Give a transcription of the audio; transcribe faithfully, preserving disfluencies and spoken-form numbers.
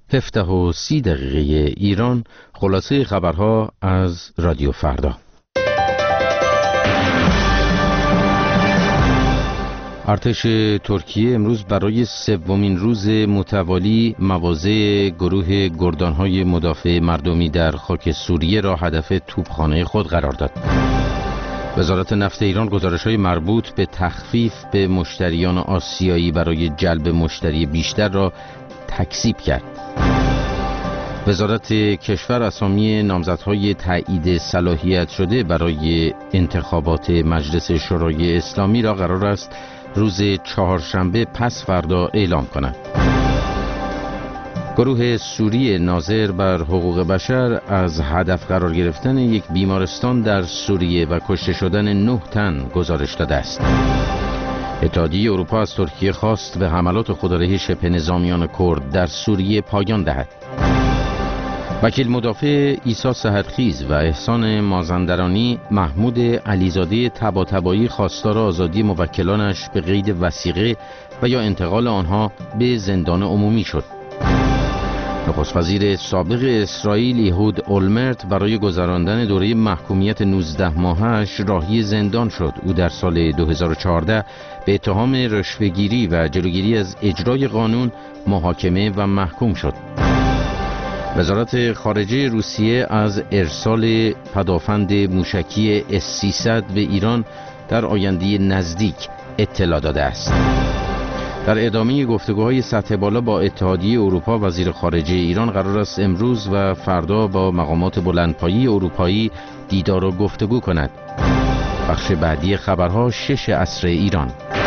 هفده و سی دقیقه ایران، خلاصه خبرها از رادیو فردا. ارتش ترکیه امروز برای سومین روز متوالی مواضع گروه گردانهای مدافع مردمی در خاک سوریه را هدف توپخانه خود قرار داد. وزارت نفت ایران گزارش‌های مربوط به تخفیف به مشتریان آسیایی برای جلب مشتری بیشتر را تکذیب کرد. وزارت کشور اسامی نامزدهای تایید صلاحیت شده برای انتخابات مجلس شورای اسلامی را قرار است روز چهارشنبه پس فردا اعلام کند. گروه سوری ناظر بر حقوق بشر از هدف قرار گرفتن یک بیمارستان در سوریه و کشته شدن نه تن گزارش داده است. اتحادیه اروپا از ترکیه خواست به حملات خودآرای شبه نظامیان کرد در سوریه پایان دهد. وکیل مدافع عیسی سحرخیز و احسان مازندرانی محمود علیزاده طباطبایی خواستار آزادی موکلانش به قید وثیقه و یا انتقال آنها به زندان عمومی شد. نخست وزیر سابق اسرائیل ایهود اولمرت برای گذراندن دوره محکومیت نوزده ماهش راهی زندان شد. او در سال دو هزار و چهارده به اتهام رشوه‌گیری و جلوگیری از اجرای قانون محاکمه و محکوم شد. وزارت خارجه روسیه از ارسال پدافند موشکی اس سیصد به ایران در آینده نزدیک اطلاع داده است. در ادامه گفتگوهای سطح بالا با اتحادیه اروپا، وزیر خارجه ایران قرار است امروز و فردا با مقامات بلندپایه اروپایی دیدار و گفتگو کند. بخش بعدی خبرها شش عصر ایران.